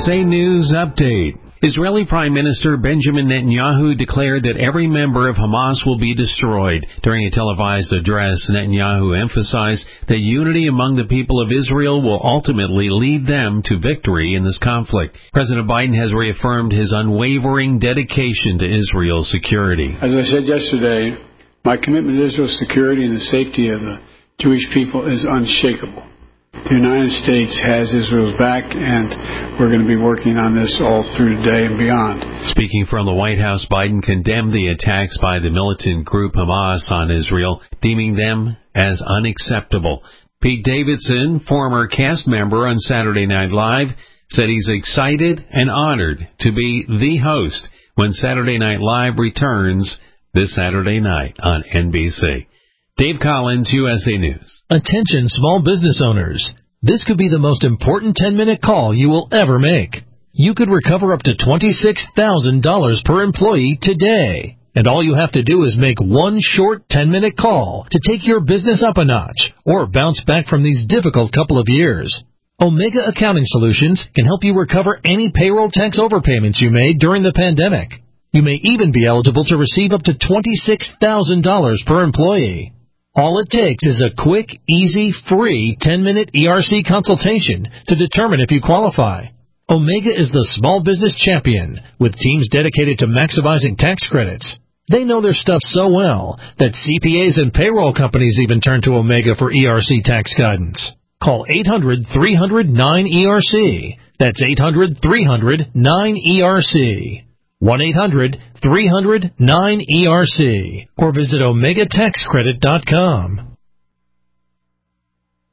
USA News Update. Israeli Prime Minister Benjamin Netanyahu declared that every member of Hamas will be destroyed. During a televised address, Netanyahu emphasized that unity among the people of Israel will ultimately lead them to victory in this conflict. President Biden has reaffirmed his unwavering dedication to Israel's security. As I said yesterday, my commitment to Israel's security and the safety of the Jewish people is unshakable. The United States has Israel's back, and we're going to be working on this all through today and beyond. Speaking from the White House, Biden condemned the attacks by the militant group Hamas on Israel, deeming them as unacceptable. Pete Davidson, former cast member on Saturday Night Live, said he's excited and honored to be the host when Saturday Night Live returns this Saturday night on NBC. Dave Collins, USA News. Attention small business owners. This could be the most important 10-minute call you will ever make. You could recover up to $26,000 per employee today. And all you have to do is make one short 10-minute call to take your business up a notch or bounce back from these difficult couple of years. Omega Accounting Solutions can help you recover any payroll tax overpayments you made during the pandemic. You may even be eligible to receive up to $26,000 per employee. All it takes is a quick, easy, free 10-minute ERC consultation to determine if you qualify. Omega is the small business champion with teams dedicated to maximizing tax credits. They know their stuff so well that CPAs and payroll companies even turn to Omega for ERC tax guidance. Call 800-300-9ERC. That's 800-300-9ERC. 1-800-300-9ERC or visit OmegaTaxCredit.com.